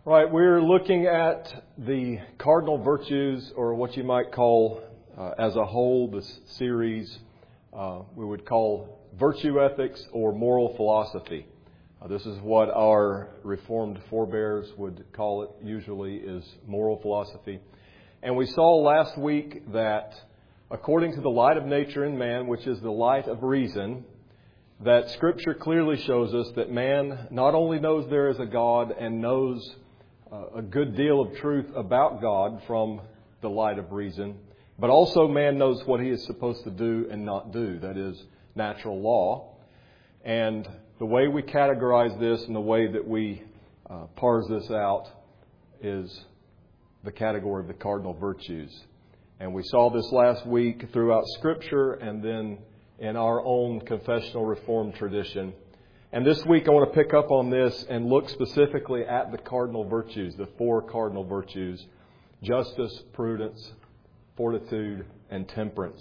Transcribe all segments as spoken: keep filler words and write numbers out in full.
Right, we're looking at the cardinal virtues, or what you might call, uh, as a whole, this series uh, we would call virtue ethics or moral philosophy. Uh, this is what our Reformed forebears would call it usually, is moral philosophy. And we saw last week that according to the light of nature in man, which is the light of reason, that Scripture clearly shows us that man not only knows there is a God and knows a good deal of truth about God from the light of reason, but also man knows what he is supposed to do and not do. That is natural law. And the way we categorize this and the way that we uh, parse this out is the category of the cardinal virtues. And we saw this last week throughout Scripture and then in our own confessional Reformed tradition. And this week I want to pick up on this and look specifically at the cardinal virtues, the four cardinal virtues: justice, prudence, fortitude, and temperance.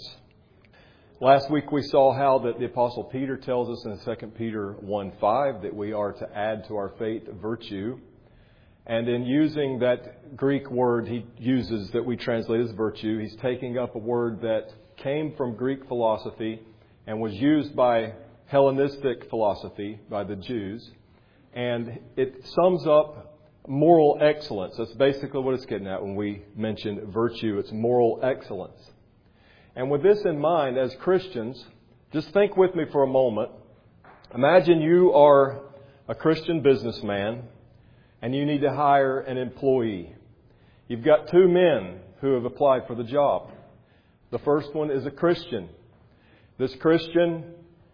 Last week we saw how that the Apostle Peter tells us in Second Peter one five that we are to add to our faith virtue. And in using that Greek word he uses that we translate as virtue, he's taking up a word that came from Greek philosophy and was used by Hellenistic philosophy by the Jews, and it sums up moral excellence. That's basically what it's getting at when we mention virtue. It's moral excellence. And with this in mind, as Christians, just think with me for a moment. Imagine you are a Christian businessman and you need to hire an employee. You've got two men who have applied for the job. The first one is a Christian. This Christian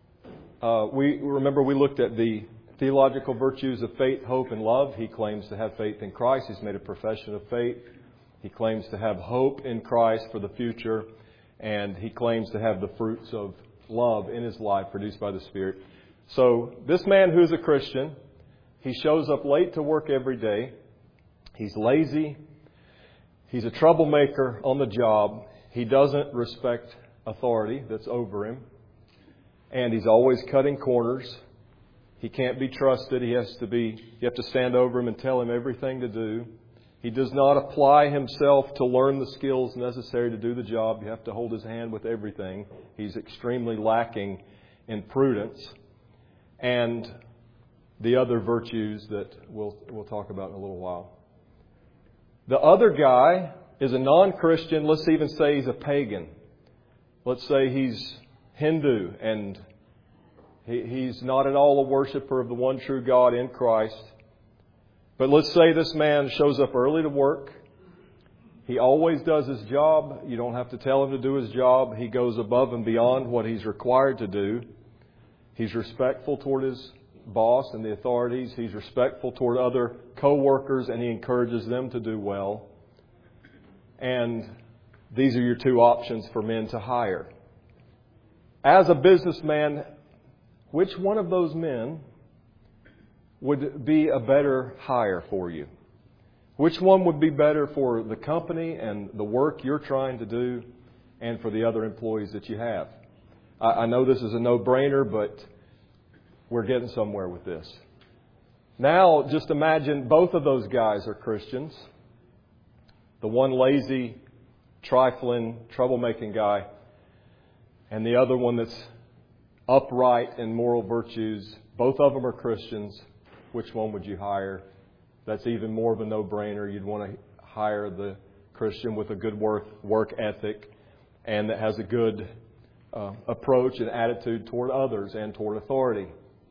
Uh, we remember we looked at the theological virtues of faith, hope, and love. He claims to have faith in Christ. He's made a profession of faith. He claims to have hope in Christ for the future. And he claims to have the fruits of love in his life produced by the Spirit. So this man who's a Christian, he shows up late to work every day. He's lazy. He's a troublemaker on the job. He doesn't respect authority that's over him. And he's always cutting corners. He can't be trusted. He has to be, you have to stand over him and tell him everything to do. He does not apply himself to learn the skills necessary to do the job. You have to hold his hand with everything. He's extremely lacking in prudence and the other virtues that we'll, we'll talk about in a little while. The other guy is a non-Christian. Let's even say he's a pagan. Let's say he's Hindu, and he, he's not at all a worshiper of the one true God in Christ. But let's say this man shows up early to work. He always does his job. You don't have to tell him to do his job. He goes above and beyond what he's required to do. He's respectful toward his boss and the authorities. He's respectful toward other co-workers, and he encourages them to do well. And these are your two options for men to hire. As a businessman, which one of those men would be a better hire for you? Which one would be better for the company and the work you're trying to do and for the other employees that you have? I, I know this is a no-brainer, but we're getting somewhere with this. Now, just imagine both of those guys are Christians. The one lazy, trifling, troublemaking guy, and the other one that's upright in moral virtues. Both of them are Christians. Which one would you hire? That's even more of a no-brainer. You'd want to hire the Christian with a good work, work ethic and that has a good uh, approach and attitude toward others and toward authority.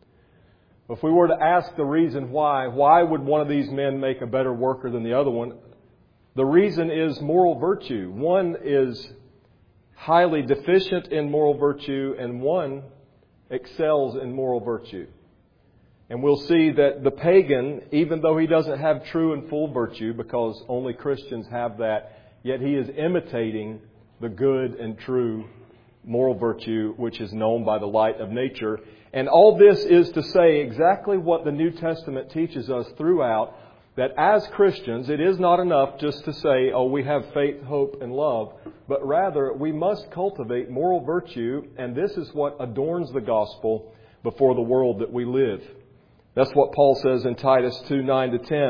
If we were to ask the reason why, why would one of these men make a better worker than the other one? The reason is moral virtue. One is highly deficient in moral virtue, and one excels in moral virtue. And we'll see that the pagan, even though he doesn't have true and full virtue, because only Christians have that, yet he is imitating the good and true moral virtue which is known by the light of nature. And all this is to say exactly what the New Testament teaches us throughout, that as Christians, it is not enough just to say, oh, we have faith, hope, and love, but rather we must cultivate moral virtue, and this is what adorns the gospel before the world that we live. That's what Paul says in Titus two, nine to ten.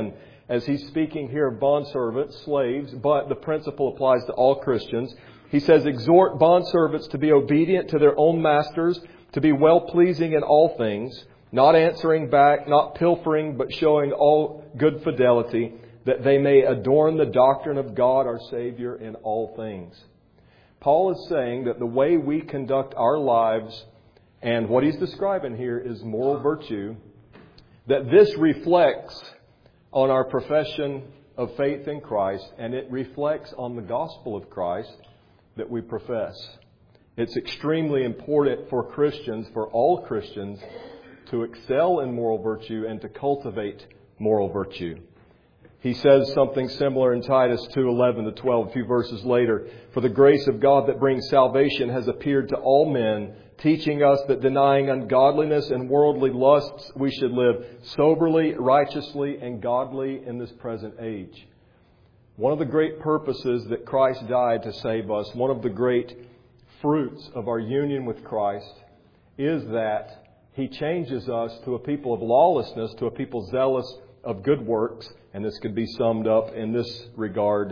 as he's speaking here of bondservants, slaves, but the principle applies to all Christians. He says, exhort bondservants to be obedient to their own masters, to be well-pleasing in all things, not answering back, not pilfering, but showing all good fidelity, that they may adorn the doctrine of God our Savior in all things. Paul is saying that the way we conduct our lives, and what he's describing here is moral virtue, that this reflects on our profession of faith in Christ, and it reflects on the gospel of Christ that we profess. It's extremely important for Christians, for all Christians, to excel in moral virtue and to cultivate moral virtue. He says something similar in Titus two, eleven to twelve, a few verses later. For the grace of God that brings salvation has appeared to all men, teaching us that denying ungodliness and worldly lusts, we should live soberly, righteously, and godly in this present age. One of the great purposes that Christ died to save us, one of the great fruits of our union with Christ, is that He changes us to a people of lawlessness, to a people zealous of good works, and this could be summed up in this regard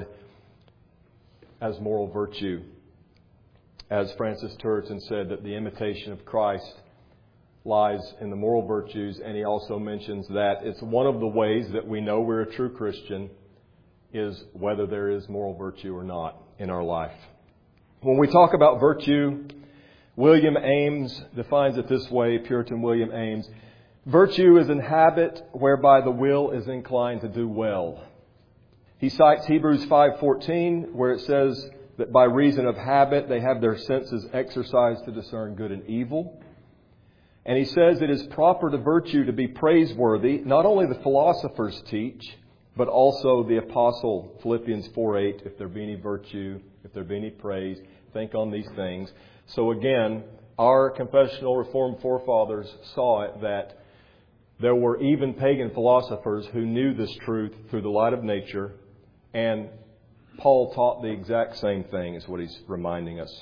as moral virtue. As Francis Turretin said, that the imitation of Christ lies in the moral virtues, and he also mentions that it's one of the ways that we know we're a true Christian is whether there is moral virtue or not in our life. When we talk about virtue, William Ames defines it this way, Puritan William Ames. Virtue is an habit whereby the will is inclined to do well. He cites Hebrews five fourteen, where it says that by reason of habit they have their senses exercised to discern good and evil. And he says it is proper to virtue to be praiseworthy. Not only the philosophers teach, but also the apostle, Philippians four eight, if there be any virtue, if there be any praise, think on these things. So again, our confessional Reformed forefathers saw it that there were even pagan philosophers who knew this truth through the light of nature, and Paul taught the exact same thing, is what he's reminding us.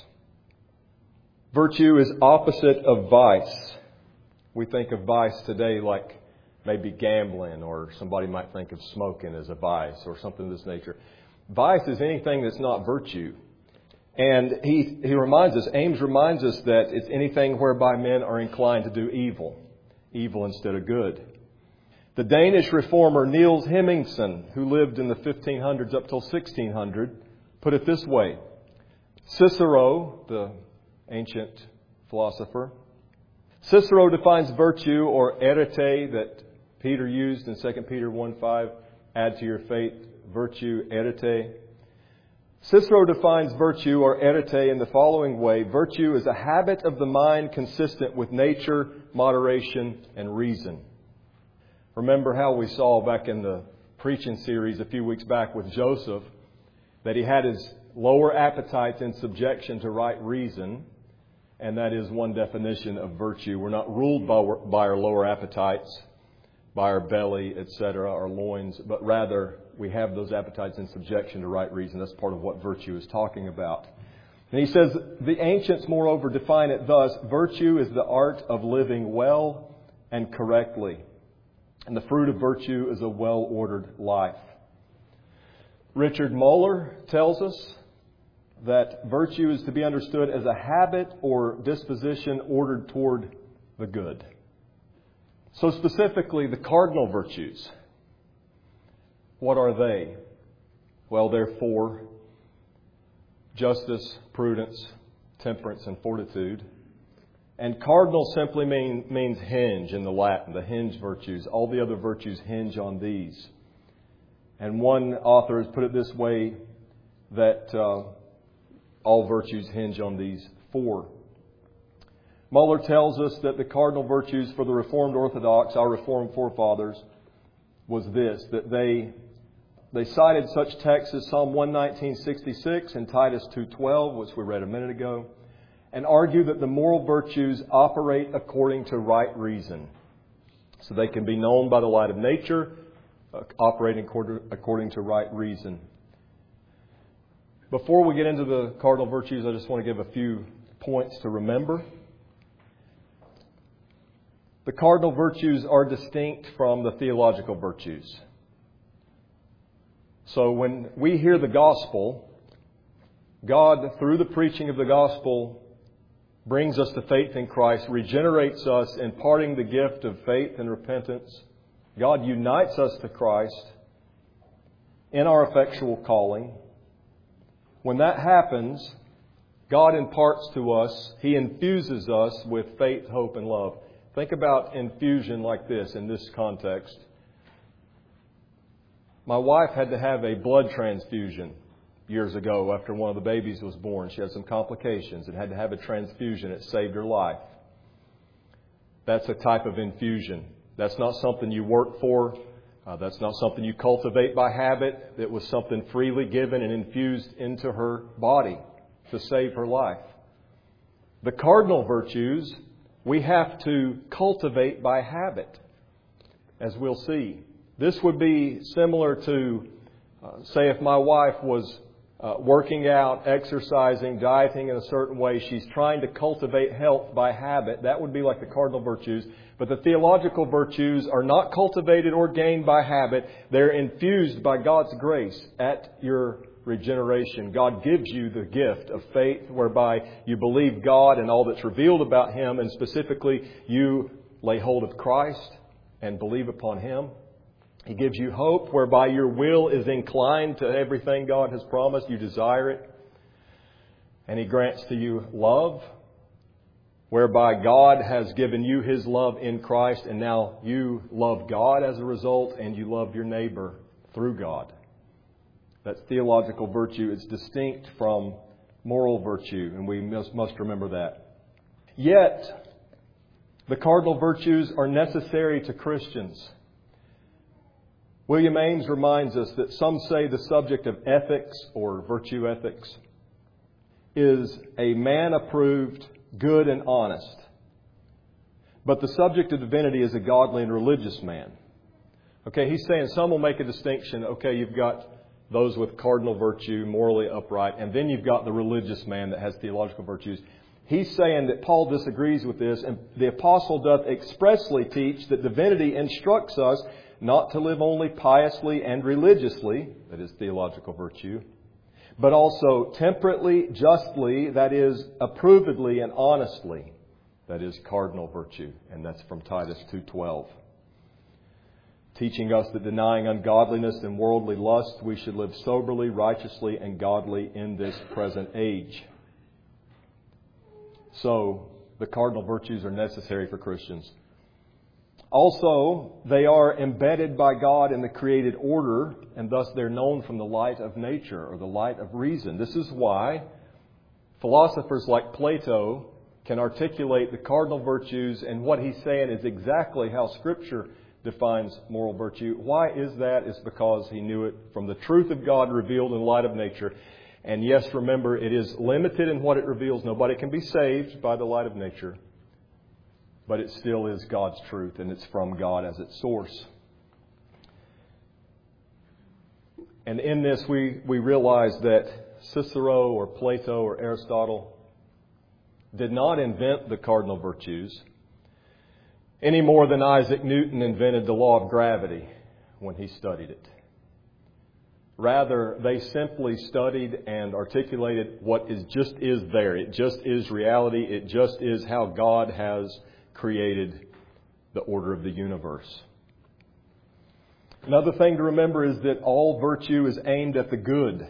Virtue is opposite of vice. We think of vice today like maybe gambling, or somebody might think of smoking as a vice or something of this nature. Vice is anything that's not virtue. And he, he reminds us, Ames reminds us that it's anything whereby men are inclined to do evil. Evil instead of good. The Danish reformer Niels Hemmingsen, who lived in the fifteen hundreds up till sixteen hundred, put it this way. Cicero, the ancient philosopher, Cicero defines virtue, or arete, that Peter used in Second Peter one five, add to your faith virtue, arete. Cicero defines virtue, or arete, in the following way. Virtue is a habit of the mind consistent with nature, moderation, and reason. Remember how we saw back in the preaching series a few weeks back with Joseph that he had his lower appetites in subjection to right reason, and that is one definition of virtue. We're not ruled by, by our lower appetites, by our belly, et cetera, our loins, but rather we have those appetites in subjection to right reason. That's part of what virtue is talking about. And he says, the ancients, moreover, define it thus: virtue is the art of living well and correctly. And the fruit of virtue is a well-ordered life. Richard Muller tells us that virtue is to be understood as a habit or disposition ordered toward the good. So specifically, the cardinal virtues. What are they? Well, there are four: justice, prudence, temperance, and fortitude. And cardinal simply mean, means hinge in the Latin, the hinge virtues. All the other virtues hinge on these. And one author has put it this way, that uh, all virtues hinge on these four. Muller tells us that the cardinal virtues for the Reformed Orthodox, our Reformed forefathers, was this, that they they cited such texts as Psalm one nineteen sixty-six and Titus two twelve, which we read a minute ago, and argue that the moral virtues operate according to right reason. So they can be known by the light of nature, uh, operating according to right reason. Before we get into the cardinal virtues, I just want to give a few points to remember. The cardinal virtues are distinct from the theological virtues. So when we hear the gospel, God, through the preaching of the gospel, brings us to faith in Christ, regenerates us, imparting the gift of faith and repentance. God unites us to Christ in our effectual calling. When that happens, God imparts to us, He infuses us with faith, hope, and love. Think about infusion like this in this context. My wife had to have a blood transfusion years ago after one of the babies was born. She had some complications and had to have a transfusion. It saved her life. That's a type of infusion. That's not something you work for. Uh, that's not something you cultivate by habit. It was something freely given and infused into her body to save her life. The cardinal virtues we have to cultivate by habit, as we'll see. This would be similar to, uh, say, if my wife was uh, working out, exercising, dieting in a certain way. She's trying to cultivate health by habit. That would be like the cardinal virtues. But the theological virtues are not cultivated or gained by habit. They're infused by God's grace at your regeneration. God gives you the gift of faith whereby you believe God and all that's revealed about Him, and specifically you lay hold of Christ and believe upon Him. He gives you hope whereby your will is inclined to everything God has promised. You desire it. And He grants to you love, whereby God has given you His love in Christ, and now you love God as a result, and you love your neighbor through God. That's theological virtue. It's distinct from moral virtue, and we must, must remember that. Yet, the cardinal virtues are necessary to Christians. William Ames reminds us that some say the subject of ethics, or virtue ethics, is a man-approved, good and honest. But the subject of divinity is a godly and religious man. Okay, he's saying some will make a distinction. Okay, you've got those with cardinal virtue, morally upright, and then you've got the religious man that has theological virtues. He's saying that Paul disagrees with this, and the apostle doth expressly teach that divinity instructs us not to live only piously and religiously, that is theological virtue, but also temperately, justly, that is approvedly and honestly, that is cardinal virtue, and that's from Titus two twelve. Teaching us that denying ungodliness and worldly lust, we should live soberly, righteously, and godly in this present age. So, the cardinal virtues are necessary for Christians. Also, they are embedded by God in the created order, and thus they're known from the light of nature, or the light of reason. This is why philosophers like Plato can articulate the cardinal virtues, and what he's saying is exactly how Scripture defines moral virtue. Why is that? It's because he knew it from the truth of God revealed in the light of nature. And yes, remember, it is limited in what it reveals. Nobody can be saved by the light of nature. But it still is God's truth, and it's from God as its source. And in this, we, we realize that Cicero or Plato or Aristotle did not invent the cardinal virtues any more than Isaac Newton invented the law of gravity when he studied it. Rather, they simply studied and articulated what is just is there. It just is reality. It just is how God has created the order of the universe. Another thing to remember is that all virtue is aimed at the good.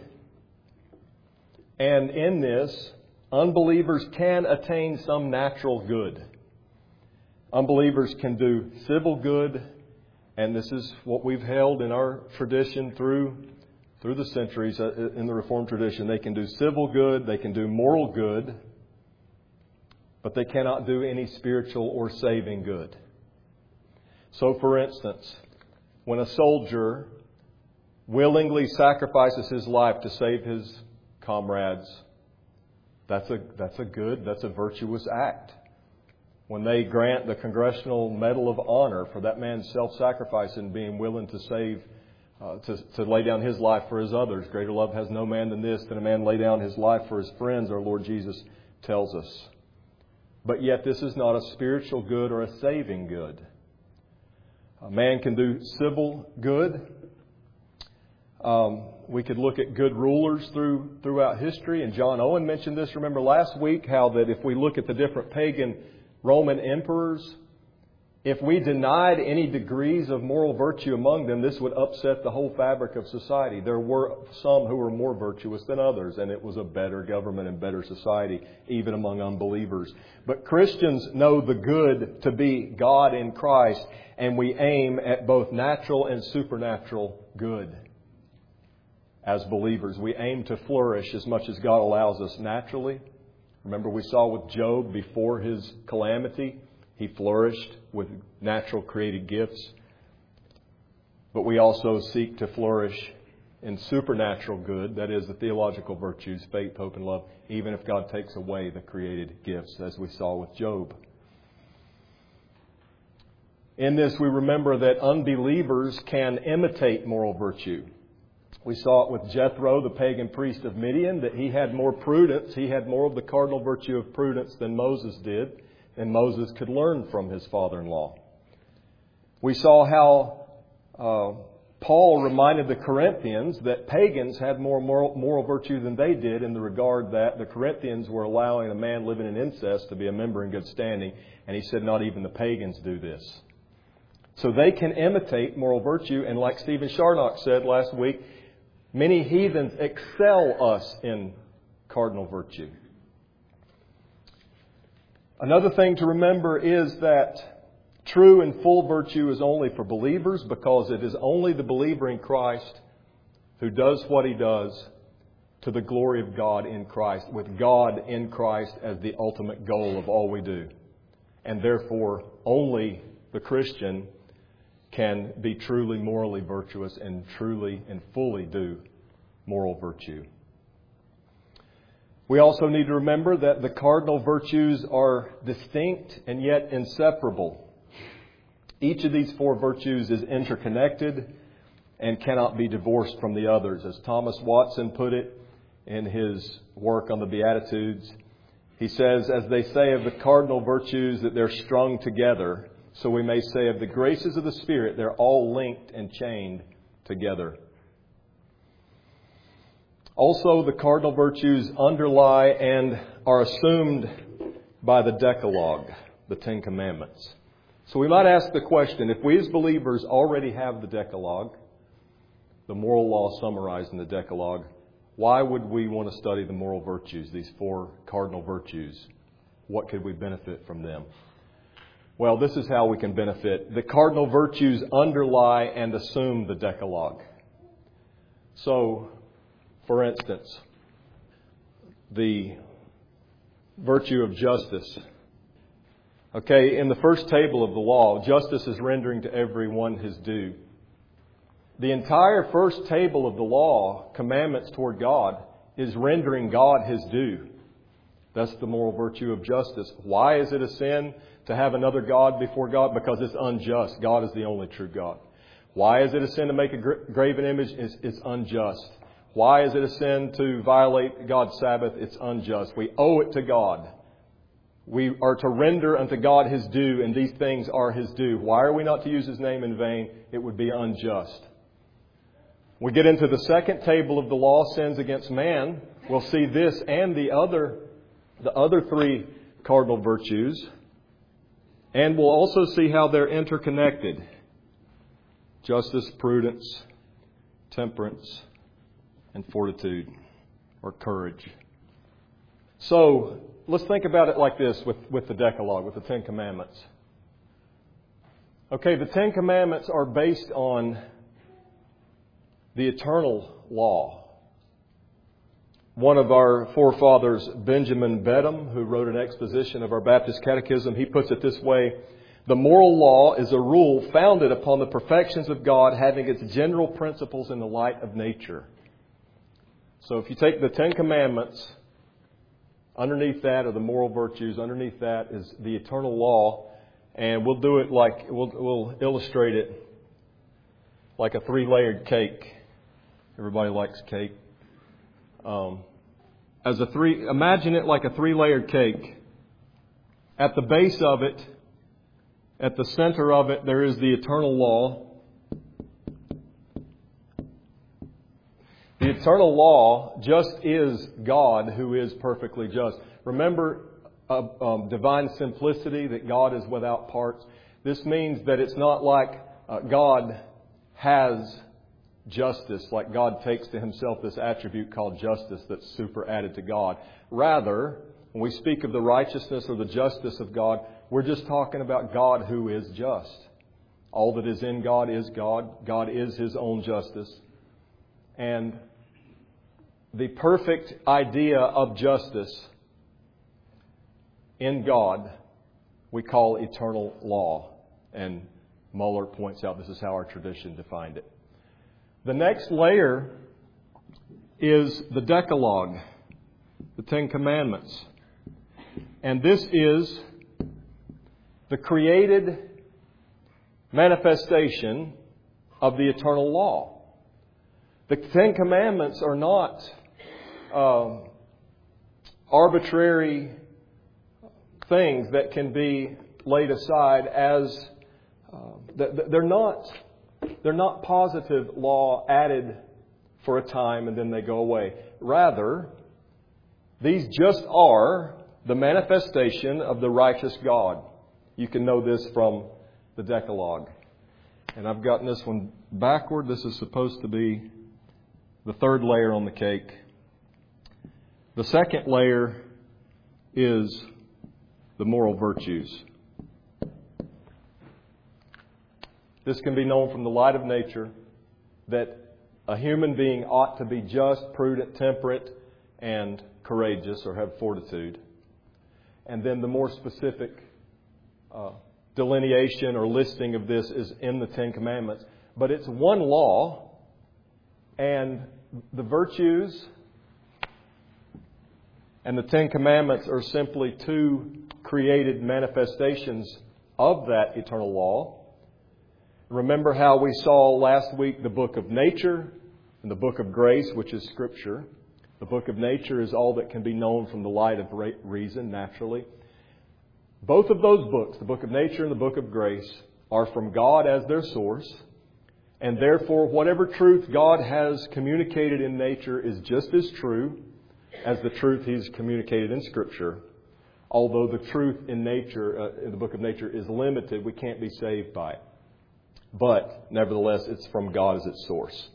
And in this, unbelievers can attain some natural good. Unbelievers can do civil good, and this is what we've held in our tradition through through the centuries in the Reformed tradition. They can do civil good, they can do moral good, but they cannot do any spiritual or saving good. So, for instance, when a soldier willingly sacrifices his life to save his comrades, that's a that's a good, that's a virtuous act. When they grant the Congressional Medal of Honor for that man's self-sacrifice and being willing to save, uh, to, to lay down his life for his others. Greater love has no man than this, than a man lay down his life for his friends, our Lord Jesus tells us. But yet this is not a spiritual good or a saving good. A man can do civil good. Um, we could look at good rulers through throughout history. And John Owen mentioned this, remember last week, how that if we look at the different pagan Roman emperors, if we denied any degrees of moral virtue among them, this would upset the whole fabric of society. There were some who were more virtuous than others, and it was a better government and better society, even among unbelievers. But Christians know the good to be God in Christ, and we aim at both natural and supernatural good. As believers, we aim to flourish as much as God allows us naturally. Remember, we saw with Job before his calamity, he flourished with natural created gifts. But we also seek to flourish in supernatural good, that is, the theological virtues, faith, hope, and love, even if God takes away the created gifts, as we saw with Job. In this, we remember that unbelievers can imitate moral virtue. We saw it with Jethro, the pagan priest of Midian, that he had more prudence. He had more of the cardinal virtue of prudence than Moses did. And Moses could learn from his father-in-law. We saw how uh, Paul reminded the Corinthians that pagans had more moral, moral virtue than they did, in the regard that the Corinthians were allowing a man living in incest to be a member in good standing. And he said not even the pagans do this. So they can imitate moral virtue. And like Stephen Charnock said last week, many heathens excel us in cardinal virtue. Another thing to remember is that true and full virtue is only for believers, because it is only the believer in Christ who does what he does to the glory of God in Christ, with God in Christ as the ultimate goal of all we do. And therefore, only the Christian can be truly morally virtuous and truly and fully do moral virtue. We also need to remember that the cardinal virtues are distinct and yet inseparable. Each of these four virtues is interconnected and cannot be divorced from the others. As Thomas Watson put it in his work on the Beatitudes, he says, as they say of the cardinal virtues that they're strung together, so we may say of the graces of the Spirit, they're all linked and chained together. Also, the cardinal virtues underlie and are assumed by the Decalogue, the Ten Commandments. So we might ask the question, if we as believers already have the Decalogue, the moral law summarized in the Decalogue, why would we want to study the moral virtues, these four cardinal virtues? What could we benefit from them? Well, this is how we can benefit. The cardinal virtues underlie and assume the Decalogue. So, for instance, the virtue of justice. Okay, in the first table of the law, justice is rendering to everyone his due. The entire first table of the law, commandments toward God, is rendering God his due. That's the moral virtue of justice. Why is it a sin to have another God before God? Because it's unjust. God is the only true God. Why is it a sin to make a graven image? It's, it's unjust. Why is it a sin to violate God's Sabbath? It's unjust. We owe it to God. We are to render unto God his due, and these things are his due. Why are we not to use his name in vain? It would be unjust. We get into the second table of the law, sins against man. We'll see this and the other, the other three cardinal virtues. And we'll also see how they're interconnected. Justice, prudence, temperance, and fortitude, or courage. So, let's think about it like this with, with the Decalogue, with the Ten Commandments. Okay, the Ten Commandments are based on the eternal law. One of our forefathers, Benjamin Bedham, who wrote an exposition of our Baptist Catechism, he puts it this way: the moral law is a rule founded upon the perfections of God, having its general principles in the light of nature. So if you take the Ten Commandments, underneath that are the moral virtues, underneath that is the eternal law, and we'll do it like, we'll, we'll illustrate it like a three-layered cake. Everybody likes cake. Um, as a three, imagine it like a three-layered cake. At the base of it, at the center of it, there is the eternal law. The eternal law just is God who is perfectly just. Remember uh, um, divine simplicity, that God is without parts. This means that it's not like uh, God has justice, like God takes to Himself this attribute called justice that's super added to God. Rather, when we speak of the righteousness or the justice of God, we're just talking about God who is just. All that is in God is God. God is His own justice. And the perfect idea of justice in God we call eternal law. And Muller points out this is how our tradition defined it. The next layer is the Decalogue, the Ten Commandments. And this is the created manifestation of the eternal law. The Ten Commandments are not um, arbitrary things that can be laid aside as uh, they're not they're not positive law added for a time and then they go away. Rather, these just are the manifestation of the righteous God. You can know this from the Decalogue. And I've gotten this one backward. This is supposed to be the third layer on the cake. The second layer is the moral virtues. This can be known from the light of nature that a human being ought to be just, prudent, temperate, and courageous, or have fortitude. And then the more specific uh, delineation or listing of this is in the Ten Commandments. But it's one law, and the virtues and the Ten Commandments are simply two created manifestations of that eternal law. Remember how we saw last week the book of nature and the book of grace, which is Scripture. The book of nature is all that can be known from the light of reason, naturally. Both of those books, the book of nature and the book of grace, are from God as their source. And therefore, whatever truth God has communicated in nature is just as true as the truth He's communicated in Scripture. Although the truth in nature, uh, in the book of nature, is limited, we can't be saved by it. But, nevertheless, it's from God as its source.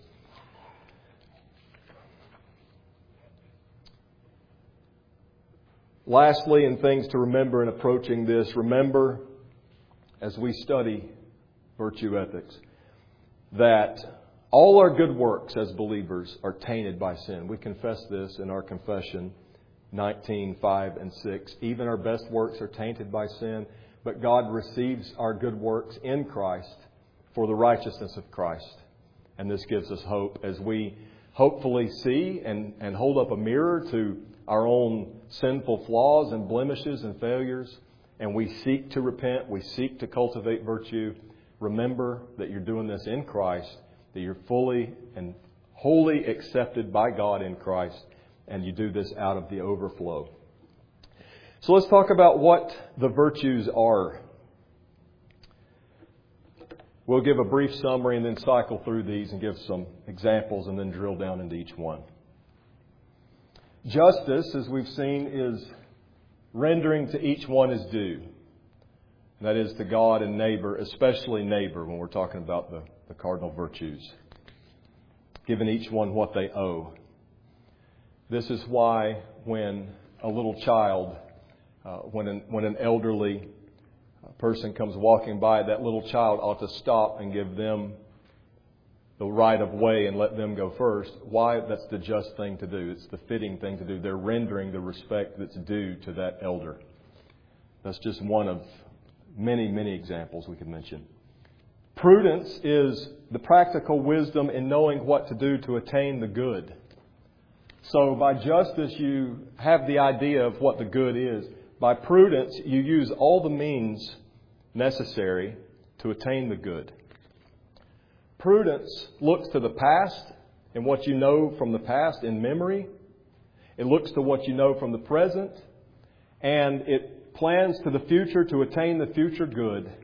Lastly, and things to remember in approaching this, remember, as we study virtue ethics, that all our good works as believers are tainted by sin. We confess this in our confession, nineteen, five, and six. Even our best works are tainted by sin, but God receives our good works in Christ for the righteousness of Christ. And this gives us hope as we hopefully see and, and hold up a mirror to our own sinful flaws and blemishes and failures, and we seek to repent, we seek to cultivate virtue. Remember that you're doing this in Christ, that you're fully and wholly accepted by God in Christ, and you do this out of the overflow. So let's talk about what the virtues are. We'll give a brief summary and then cycle through these and give some examples and then drill down into each one. Justice, as we've seen, is rendering to each one his due. That is to God and neighbor, especially neighbor when we're talking about the, the cardinal virtues. Giving each one what they owe. This is why when a little child, uh, when an, when an elderly person comes walking by, that little child ought to stop and give them the right of way and let them go first. Why? That's the just thing to do. It's the fitting thing to do. They're rendering the respect that's due to that elder. That's just one of many, many examples we could mention. Prudence is the practical wisdom in knowing what to do to attain the good. So by justice, you have the idea of what the good is. By prudence, you use all the means necessary to attain the good. Prudence looks to the past and what you know from the past in memory. It looks to what you know from the present. And it plans to the future to attain the future good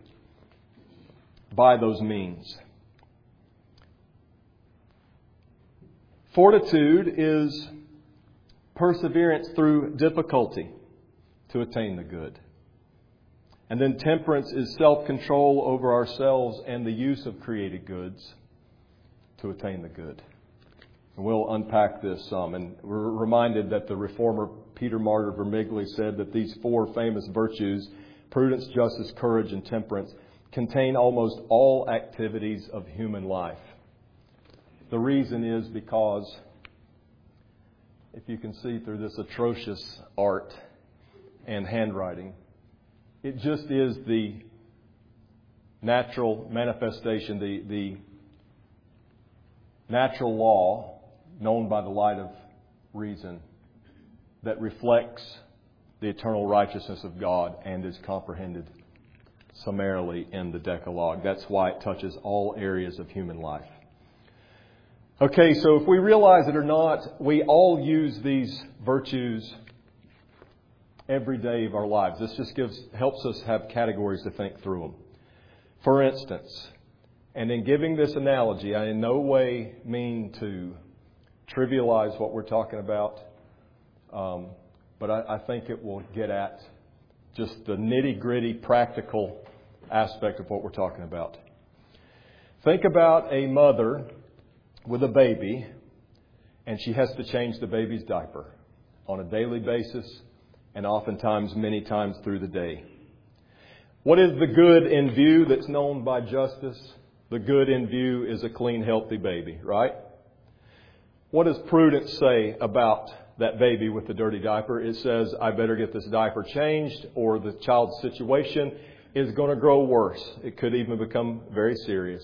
by those means. Fortitude is perseverance through difficulty to attain the good. And then temperance is self-control over ourselves and the use of created goods to attain the good. And we'll unpack this some. And we're reminded that the reformer Peter Martyr Vermigli said that these four famous virtues, prudence, justice, courage, and temperance, contain almost all activities of human life. The reason is because, if you can see through this atrocious art and handwriting, it just is the natural manifestation, the, the natural law known by the light of reason that reflects the eternal righteousness of God and is comprehended summarily in the Decalogue. That's why it touches all areas of human life. Okay, so if we realize it or not, we all use these virtues every day of our lives. This just gives helps us have categories to think through them. For instance, and in giving this analogy, I in no way mean to trivialize what we're talking about, um, but I, I think it will get at just the nitty-gritty practical aspect of what we're talking about. Think about a mother with a baby, and she has to change the baby's diaper on a daily basis, and oftentimes many times through the day. What is the good in view that's known by justice? The good in view is a clean, healthy baby, right? What does prudence say about that baby with the dirty diaper? It says, I better get this diaper changed, or the child's situation is going to grow worse. It could even become very serious.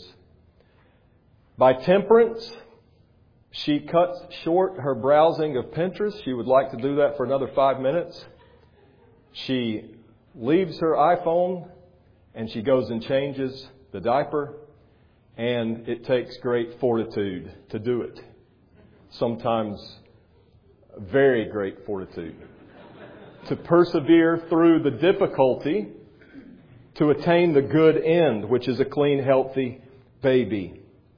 By temperance, she cuts short her browsing of Pinterest. She would like to do that for another five minutes. She leaves her iPhone and she goes and changes the diaper. And it takes great fortitude to do it. Sometimes very great fortitude. To persevere through the difficulty to attain the good end, which is a clean, healthy baby.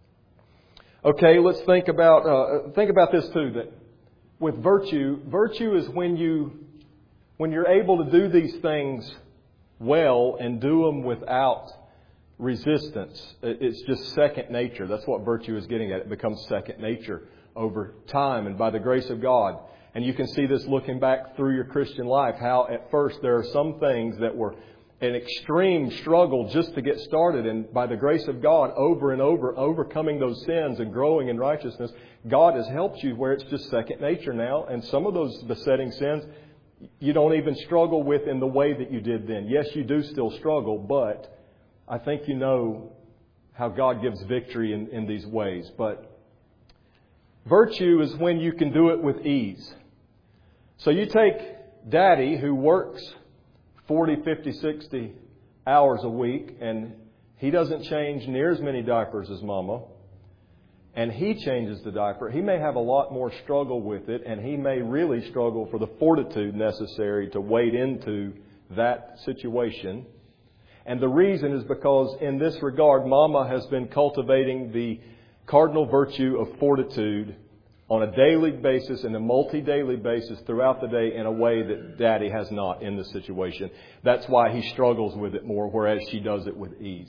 Okay, let's think about uh, think about this too. That with virtue, virtue is when you when you're able to do these things well and do them without resistance. It's just second nature. That's what virtue is getting at. It becomes second nature over time and by the grace of God. And you can see this looking back through your Christian life, how at first there are some things that were an extreme struggle just to get started. And by the grace of God, over and over, overcoming those sins and growing in righteousness, God has helped you where it's just second nature now. And some of those besetting sins you don't even struggle with in the way that you did then. Yes, you do still struggle, but I think you know how God gives victory in, in these ways. But virtue is when you can do it with ease. So you take Daddy, who works forty, fifty, sixty hours a week, and he doesn't change near as many diapers as Mama, and he changes the diaper. He may have a lot more struggle with it, and he may really struggle for the fortitude necessary to wade into that situation. And the reason is because in this regard, Mama has been cultivating the cardinal virtue of fortitude on a daily basis and a multi-daily basis throughout the day in a way that Daddy has not in this situation. That's why he struggles with it more, whereas she does it with ease.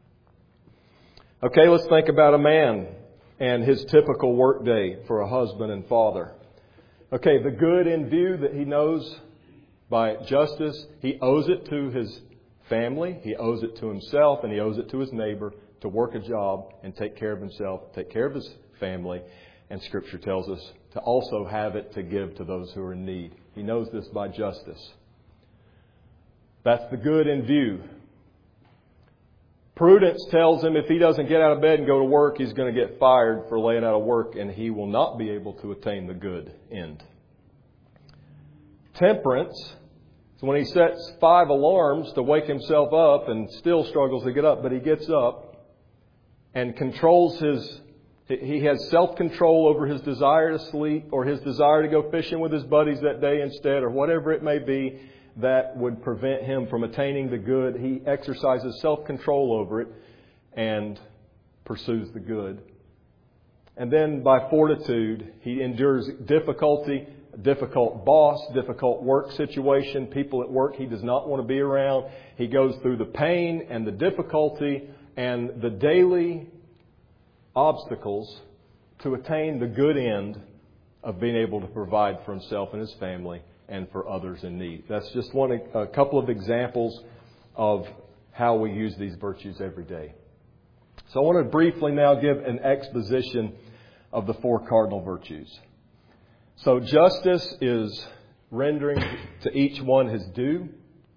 Okay, let's think about a man and his typical work day for a husband and father. Okay, the good in view that he knows by justice, he owes it to his family, he owes it to himself, and he owes it to his neighbor to work a job and take care of himself, take care of his family. And Scripture tells us to also have it to give to those who are in need. He knows this by justice. That's the good in view. Prudence tells him if he doesn't get out of bed and go to work, he's going to get fired for laying out of work, and he will not be able to attain the good end. Temperance is when he sets five alarms to wake himself up and still struggles to get up, but he gets up and controls his He has self-control over his desire to sleep or his desire to go fishing with his buddies that day instead, or whatever it may be that would prevent him from attaining the good. He exercises self-control over it and pursues the good. And then by fortitude, he endures difficulty, a difficult boss, difficult work situation, people at work he does not want to be around. He goes through the pain and the difficulty and the daily obstacles to attain the good end of being able to provide for himself and his family and for others in need. That's just one, a couple of examples of how we use these virtues every day. So I want to briefly now give an exposition of the four cardinal virtues. So justice is rendering to each one his due.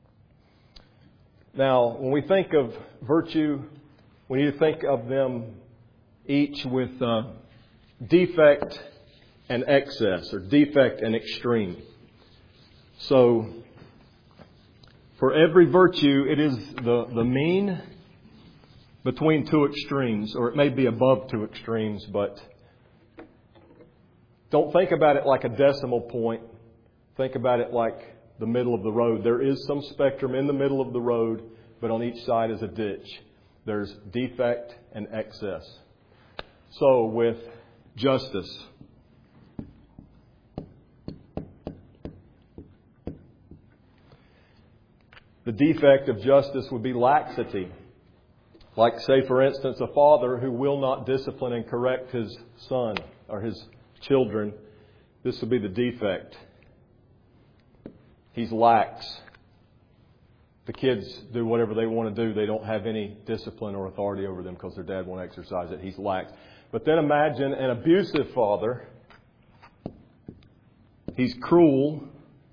Now, when we think of virtue, we need to think of them each with uh, defect and excess, or defect and extreme. So, for every virtue, it is the, the mean between two extremes, or it may be above two extremes, but don't think about it like a decimal point. Think about it like the middle of the road. There is some spectrum in the middle of the road, but on each side is a ditch. There's defect and excess. So with justice, the defect of justice would be laxity. Like, say, for instance, a father who will not discipline and correct his son or his children. This would be the defect. He's lax. The kids do whatever they want to do. They don't have any discipline or authority over them because their dad won't exercise it. He's lax. But then imagine an abusive father. He's cruel.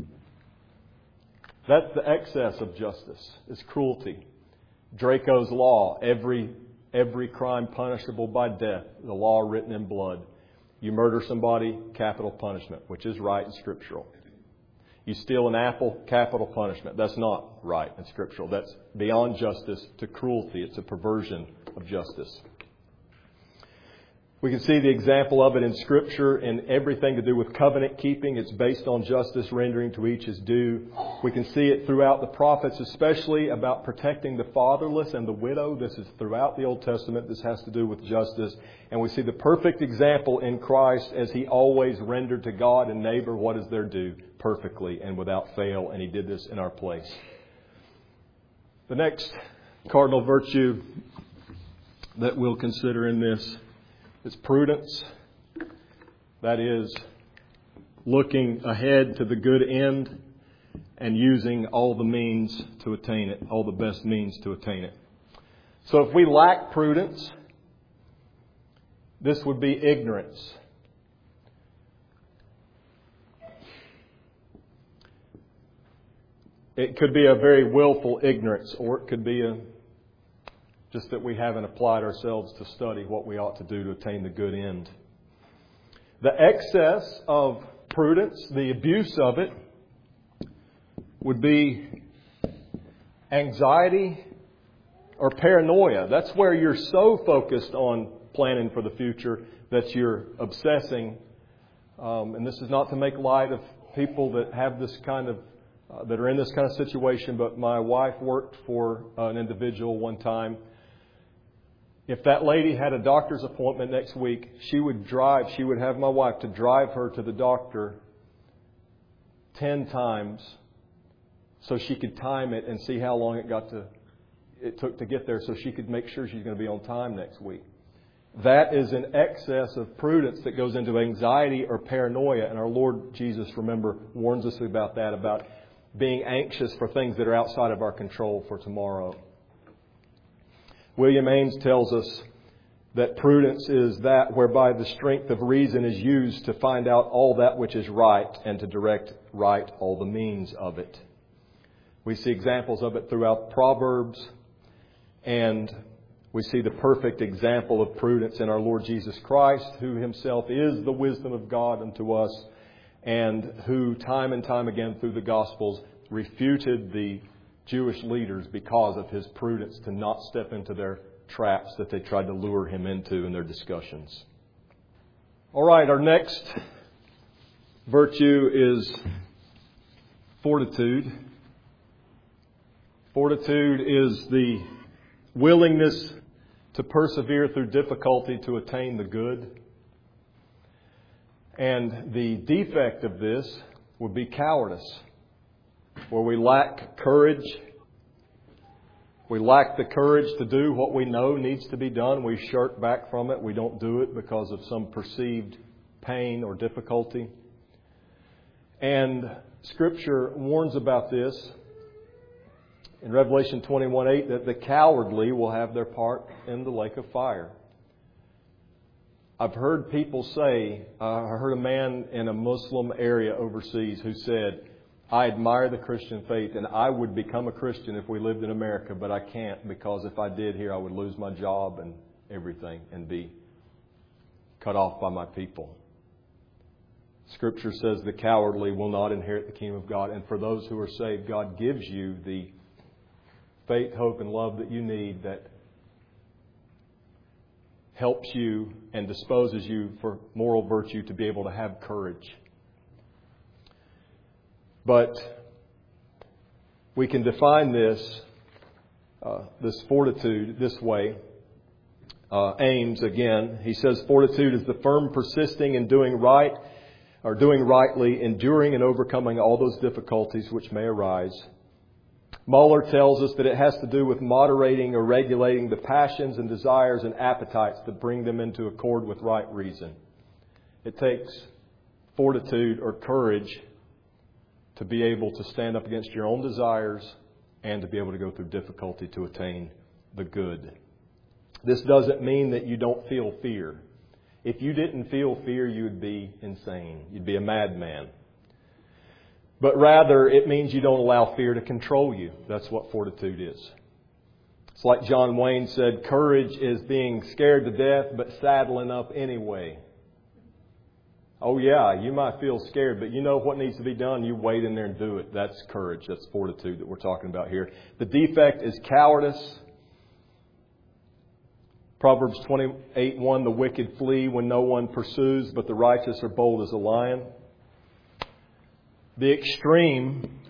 That's the excess of justice. It's cruelty. Draco's law. Every every crime punishable by death. The law written in blood. You murder somebody, capital punishment, which is right and scriptural. You steal an apple, capital punishment. That's not right and scriptural. That's beyond justice to cruelty. It's a perversion of justice. We can see the example of it in Scripture in everything to do with covenant keeping. It's based on justice, rendering to each his due. We can see it throughout the prophets, especially about protecting the fatherless and the widow. This is throughout the Old Testament. This has to do with justice. And we see the perfect example in Christ as He always rendered to God and neighbor what is their due perfectly and without fail. And He did this in our place. The next cardinal virtue that we'll consider in this is prudence. That is looking ahead to the good end and using all the means to attain it, all the best means to attain it. So if we lack prudence, this would be ignorance. It could be a very willful ignorance, or it could be a just that we haven't applied ourselves to study what we ought to do to attain the good end. The excess of prudence, the abuse of it, would be anxiety or paranoia. That's where you're so focused on planning for the future that you're obsessing. Um, and this is not to make light of people that have this kind of, uh, that are in this kind of situation, but my wife worked for uh, an individual one time. If that lady had a doctor's appointment next week, she would drive, she would have my wife to drive her to the doctor ten times so she could time it and see how long it got to, it took to get there so she could make sure she's going to be on time next week. That is an excess of prudence that goes into anxiety or paranoia. And our Lord Jesus, remember, warns us about that, about being anxious for things that are outside of our control for tomorrow. William Ames tells us that prudence is that whereby the strength of reason is used to find out all that which is right and to direct right all the means of it. We see examples of it throughout Proverbs, and we see the perfect example of prudence in our Lord Jesus Christ, who Himself is the wisdom of God unto us, and who time and time again through the Gospels refuted the Jewish leaders because of His prudence to not step into their traps that they tried to lure Him into in their discussions. All right, our next virtue is fortitude. Fortitude is the willingness to persevere through difficulty to attain the good. And the defect of this would be cowardice, where we lack courage. We lack the courage to do what we know needs to be done. We shirk back from it. We don't do it because of some perceived pain or difficulty. And Scripture warns about this in Revelation twenty-one eight, that the cowardly will have their part in the lake of fire. I've heard people say, uh, I heard a man in a Muslim area overseas who said, I admire the Christian faith and I would become a Christian if we lived in America, but I can't because if I did here, I would lose my job and everything and be cut off by my people. Scripture says the cowardly will not inherit the kingdom of God. And for those who are saved, God gives you the faith, hope, and love that you need that helps you and disposes you for moral virtue to be able to have courage. But we can define this, uh, this fortitude this way. Uh, Ames, again, he says, fortitude is the firm persisting in doing right, or doing rightly, enduring and overcoming all those difficulties which may arise. Muller tells us that it has to do with moderating or regulating the passions and desires and appetites to bring them into accord with right reason. It takes fortitude or courage to be able to stand up against your own desires and to be able to go through difficulty to attain the good. This doesn't mean that you don't feel fear. If you didn't feel fear, you would be insane. You'd be a madman. But rather, it means you don't allow fear to control you. That's what fortitude is. It's like John Wayne said, courage is being scared to death, but saddling up anyway. Oh yeah, you might feel scared, but you know what needs to be done. You wait in there and do it. That's courage. That's fortitude that we're talking about here. The defect is cowardice. Proverbs twenty-eight one, the wicked flee when no one pursues, but the righteous are bold as a lion. The extreme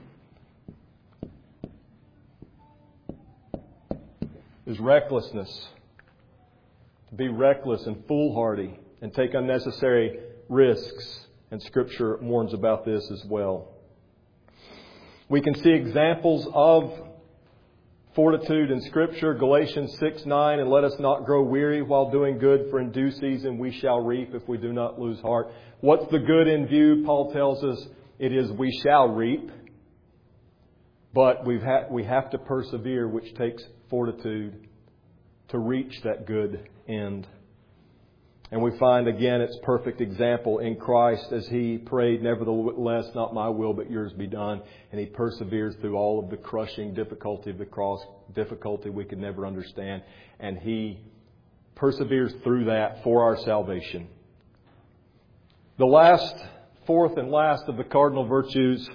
is recklessness. To be reckless and foolhardy and take unnecessary risks. And Scripture warns about this as well. We can see examples of fortitude in Scripture. Galatians six nine, and let us not grow weary while doing good, for in due season we shall reap if we do not lose heart. What's the good in view? Paul tells us it is we shall reap. But we've ha- we have to persevere, which takes fortitude to reach that good end. And we find again its perfect example in Christ as He prayed, nevertheless, not my will, but yours be done. And He perseveres through all of the crushing difficulty of the cross, difficulty we could never understand. And He perseveres through that for our salvation. The last, fourth and last of the cardinal virtues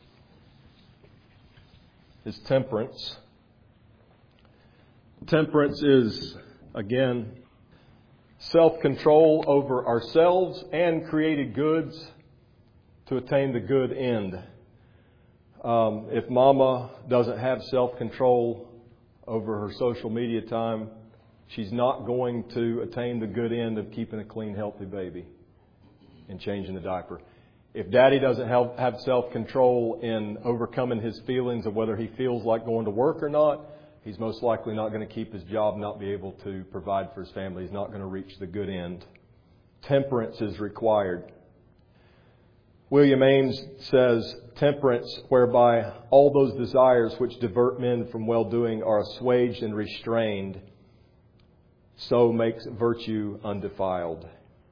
is temperance. Temperance is, again, self-control over ourselves and created goods to attain the good end. Um, if Mama doesn't have self-control over her social media time, she's not going to attain the good end of keeping a clean, healthy baby and changing the diaper. If Daddy doesn't have, have self-control in overcoming his feelings of whether he feels like going to work or not, he's most likely not going to keep his job, not be able to provide for his family. He's not going to reach the good end. Temperance is required. William Ames says, temperance, whereby all those desires which divert men from well-doing are assuaged and restrained, so makes virtue undefiled.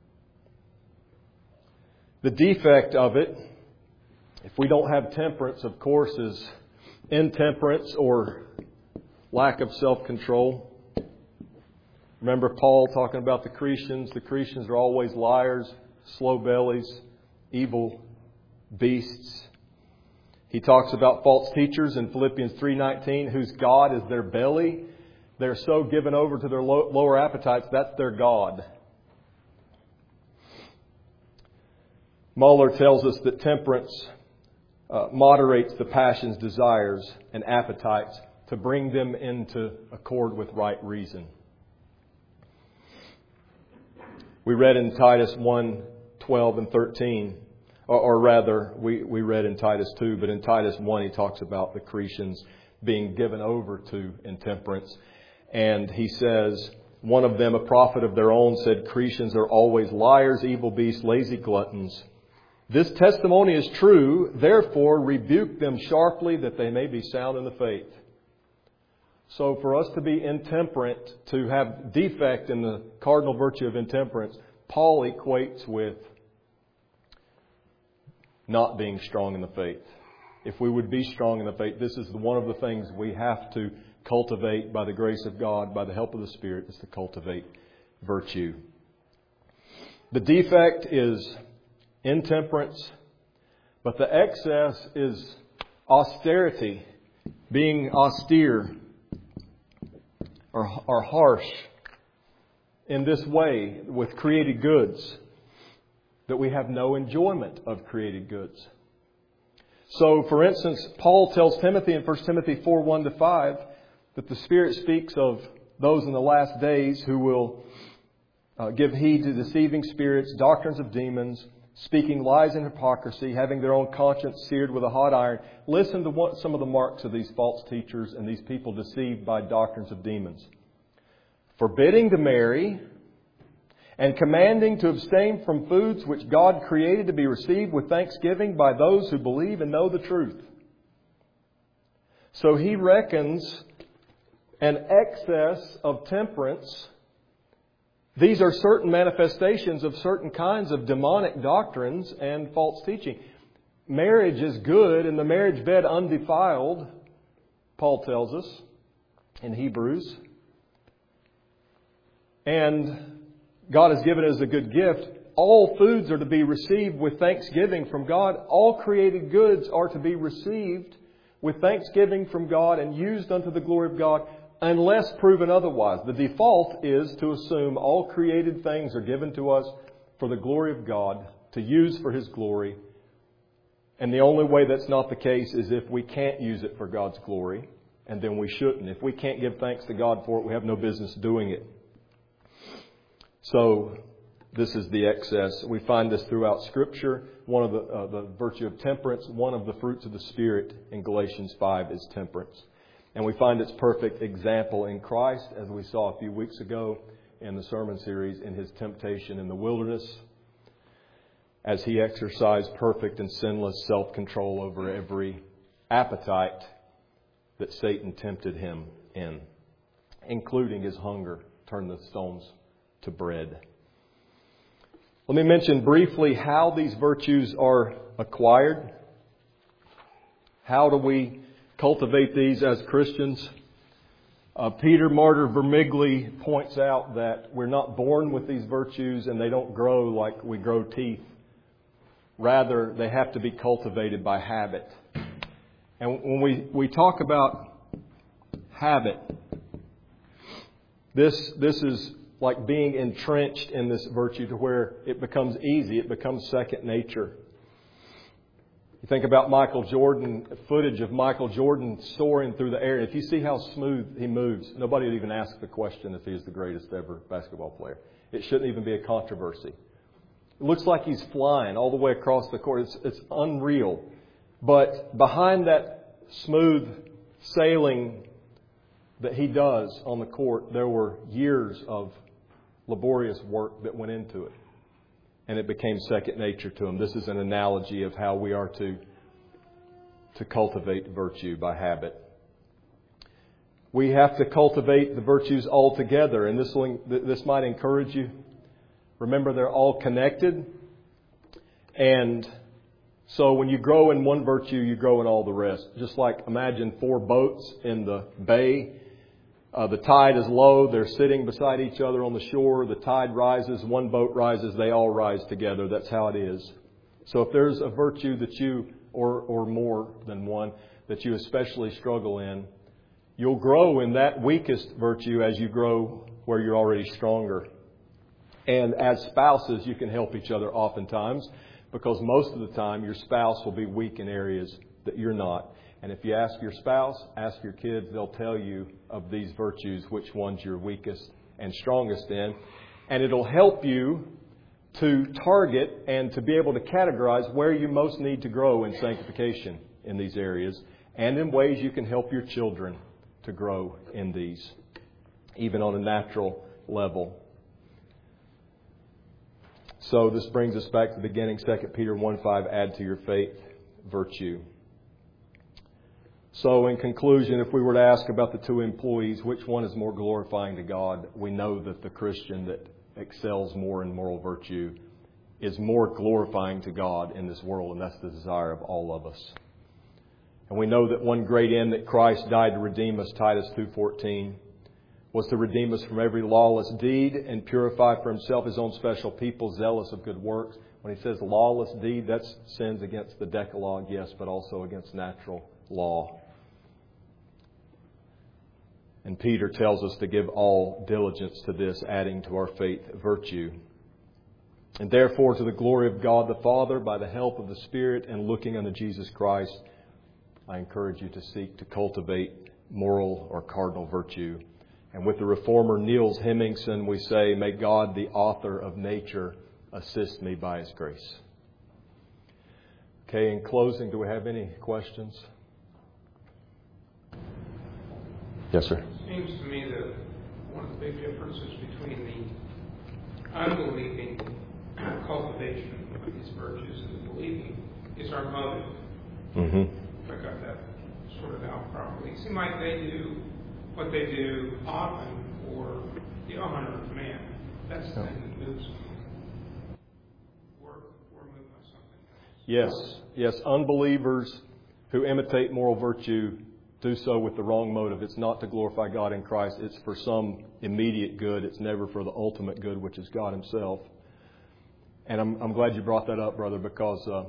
The defect of it, if we don't have temperance, of course, is intemperance or lack of self-control. Remember Paul talking about the Cretans. The Cretans are always liars, slow bellies, evil beasts. He talks about false teachers in Philippians three nineteen, whose God is their belly. They're so given over to their lower appetites, that's their God. Muller tells us that temperance uh, moderates the passions, desires, and appetites to bring them into accord with right reason. We read in Titus one twelve and thirteen. Or, or rather, we, we read in Titus two, but in Titus one he talks about the Cretans being given over to intemperance. And he says, one of them, a prophet of their own, said, Cretans are always liars, evil beasts, lazy gluttons. This testimony is true, therefore rebuke them sharply that they may be sound in the faith. So for us to be intemperate, to have defect in the cardinal virtue of intemperance, Paul equates with not being strong in the faith. If we would be strong in the faith, this is one of the things we have to cultivate by the grace of God, by the help of the Spirit, is to cultivate virtue. The defect is intemperance, but the excess is austerity, being austere or, or harsh in this way with created goods, that we have no enjoyment of created goods. So, for instance, Paul tells Timothy in First Timothy four, one to five, that the Spirit speaks of those in the last days who will uh, give heed to deceiving spirits, doctrines of demons, speaking lies and hypocrisy, having their own conscience seared with a hot iron. Listen to what some of the marks of these false teachers and these people deceived by doctrines of demons. Forbidding to marry, and commanding to abstain from foods which God created to be received with thanksgiving by those who believe and know the truth. So he reckons an excess of temperance. These are certain manifestations of certain kinds of demonic doctrines and false teaching. Marriage is good and the marriage bed undefiled, Paul tells us in Hebrews. And God has given us a good gift. All foods are to be received with thanksgiving from God. All created goods are to be received with thanksgiving from God and used unto the glory of God, unless proven otherwise. The default is to assume all created things are given to us for the glory of God, to use for His glory. And the only way that's not the case is if we can't use it for God's glory, and then we shouldn't. If we can't give thanks to God for it, we have no business doing it. So this is the excess. We find this throughout Scripture. One of the, uh, the virtue of temperance, one of the fruits of the Spirit in Galatians five is temperance. And we find its perfect example in Christ, as we saw a few weeks ago in the sermon series, in His temptation in the wilderness, as He exercised perfect and sinless self-control over every appetite that Satan tempted Him in, including His hunger, turned the stones to bread. Let me mention briefly how these virtues are acquired. How do we cultivate these as Christians? Uh, Peter Martyr Vermigli points out that we're not born with these virtues and they don't grow like we grow teeth. Rather, they have to be cultivated by habit. And when we, we talk about habit, this this is like being entrenched in this virtue to where it becomes easy, it becomes second nature. You think about Michael Jordan, footage of Michael Jordan soaring through the air. If you see how smooth he moves, nobody would even ask the question if he is the greatest ever basketball player. It shouldn't even be a controversy. It looks like he's flying all the way across the court. It's, it's unreal. But behind that smooth sailing that he does on the court, there were years of laborious work that went into it. And it became second nature to him. This is an analogy of how we are to, to cultivate virtue by habit. We have to cultivate the virtues all together. And this, will, this might encourage you. Remember, they're all connected. And so when you grow in one virtue, you grow in all the rest. Just like imagine four boats in the bay. Uh, the tide is low. They're sitting beside each other on the shore. The tide rises. One boat rises. They all rise together. That's how it is. So if there's a virtue that you, or, or more than one, that you especially struggle in, you'll grow in that weakest virtue as you grow where you're already stronger. And as spouses, you can help each other oftentimes, because most of the time your spouse will be weak in areas that you're not. And if you ask your spouse, ask your kids, they'll tell you of these virtues, which ones you're weakest and strongest in. And it'll help you to target and to be able to categorize where you most need to grow in sanctification in these areas, and in ways you can help your children to grow in these, even on a natural level. So this brings us back to the beginning, Second Peter one five, add to your faith virtue. So in conclusion, if we were to ask about the two employees, which one is more glorifying to God, we know that the Christian that excels more in moral virtue is more glorifying to God in this world, and that's the desire of all of us. And we know that one great end that Christ died to redeem us, Titus two fourteen, was to redeem us from every lawless deed and purify for Himself His own special people, zealous of good works. When He says lawless deed, that's sins against the Decalogue, yes, but also against natural law. And Peter tells us to give all diligence to this, adding to our faith virtue. And therefore, to the glory of God the Father, by the help of the Spirit and looking unto Jesus Christ, I encourage you to seek to cultivate moral or cardinal virtue. And with the reformer Niels Hemmingson, we say, may God, the author of nature, assist me by His grace. Okay, in closing, do we have any questions? Yes, sir. It seems to me that one of the big differences between the unbelieving cultivation of these virtues and the believing is our motive. Mm-hmm. If I got that sorted out properly. It seems like they do what they do often for the honor of man. That's the thing that moves them. We're, we're moved by something else. Yes, yes. Unbelievers who imitate moral virtue do so with the wrong motive. It's not to glorify God in Christ. It's for some immediate good. It's never for the ultimate good, which is God Himself. And I'm, I'm glad you brought that up, brother, because uh,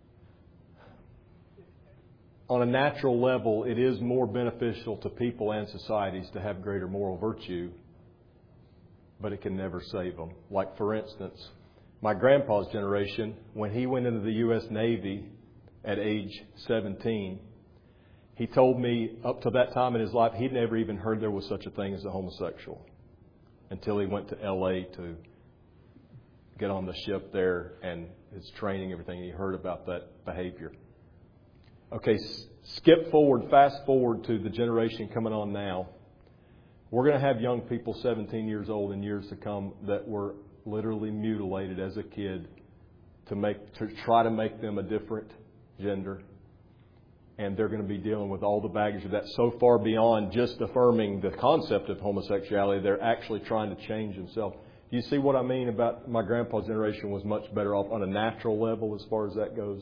on a natural level, it is more beneficial to people and societies to have greater moral virtue, but it can never save them. Like, for instance, my grandpa's generation, when he went into the U S Navy at age seventeen, he told me up to that time in his life, he'd never even heard there was such a thing as a homosexual until he went to L A to get on the ship there and his training, everything. He heard about that behavior. Okay, skip forward, fast forward to the generation coming on now. We're going to have young people seventeen years old in years to come that were literally mutilated as a kid to make to try to make them a different gender. And they're going to be dealing with all the baggage of that, so far beyond just affirming the concept of homosexuality. They're actually trying to change themselves. Do you see what I mean about my grandpa's generation was much better off on a natural level as far as that goes?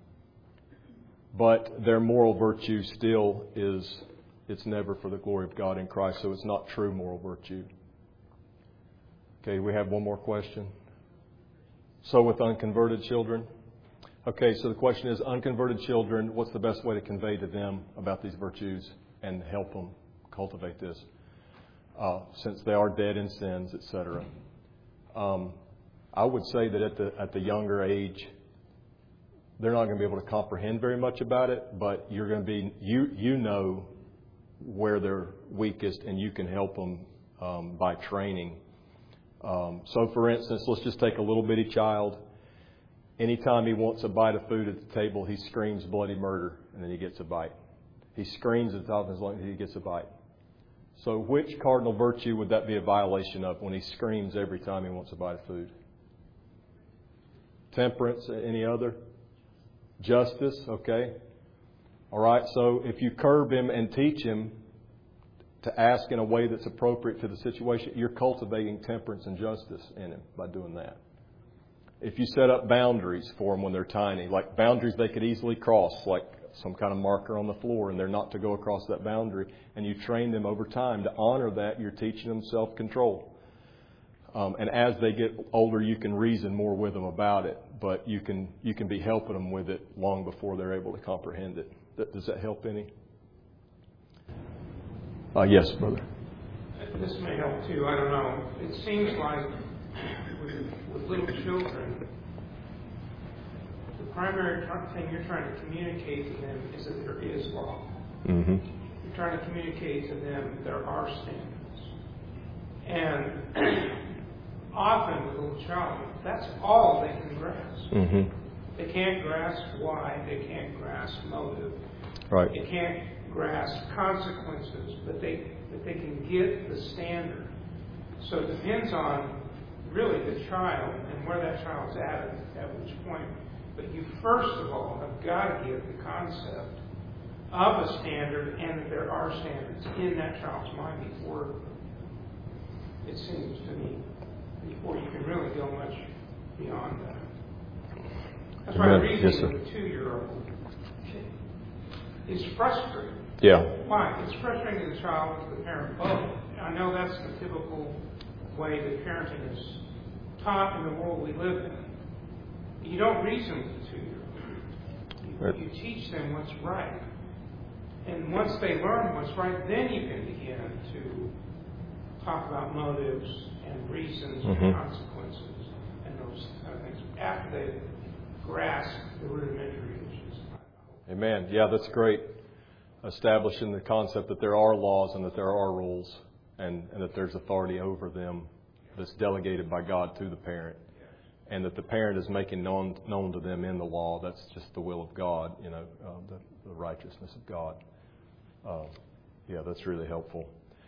But their moral virtue still is, it's never for the glory of God in Christ, so it's not true moral virtue. Okay, we have one more question. So with unconverted children? Okay, so the question is, unconverted children, what's the best way to convey to them about these virtues and help them cultivate this? Uh, since they are dead in sins, et cetera. Um, I would say that at the at the younger age, they're not going to be able to comprehend very much about it, but you're going to be you you know where they're weakest, and you can help them um, by training. Um, so, for instance, let's just take a little bitty child. Anytime he wants a bite of food at the table, he screams bloody murder, and then he gets a bite. He screams at the top of his lungs, and he gets a bite. So which cardinal virtue would that be a violation of when he screams every time he wants a bite of food? Temperance, any other? Justice, okay. All right, so if you curb him and teach him to ask in a way that's appropriate to the situation, you're cultivating temperance and justice in him by doing that. If you set up boundaries for them when they're tiny, like boundaries they could easily cross, like some kind of marker on the floor, and they're not to go across that boundary, and you train them over time to honor that, you're teaching them self-control. Um, and as they get older, you can reason more with them about it, but you can you can be helping them with it long before they're able to comprehend it. Does that help any? Uh, yes, brother. This may help too. I don't know. It seems like with, with little children, the primary thing you're trying to communicate to them is that there is law. Mm-hmm. You're trying to communicate to them that there are standards. And often with a little child, That's all they can grasp. Mm-hmm. They can't grasp why. They can't grasp motive. Right. They can't grasp consequences, but they but they can get the standard. So it depends on really the child and where that child's at at which point. But you first of all have got to get the concept of a standard and that there are standards in that child's mind before, it seems to me, before you can really go much beyond that. That's why reasoning yes, with a two-year-old is frustrating. Yeah. Why? It's frustrating to the child and to the parent both. I know that's the typical way that parenting is taught in the world we live in. You don't reason with the two-year-old. You, you teach them what's right. And once they learn what's right, then you can begin to talk about motives and reasons mm-hmm. and consequences and those kind of things after they grasp the rudimentary issues. Amen. Yeah, that's great. Establishing the concept that there are laws and that there are rules and, and that there's authority over them that's delegated by God to the parent. And that the parent is making known, known to them in the law. That's just the will of God, you know, uh, the, the righteousness of God. Uh, yeah, that's really helpful.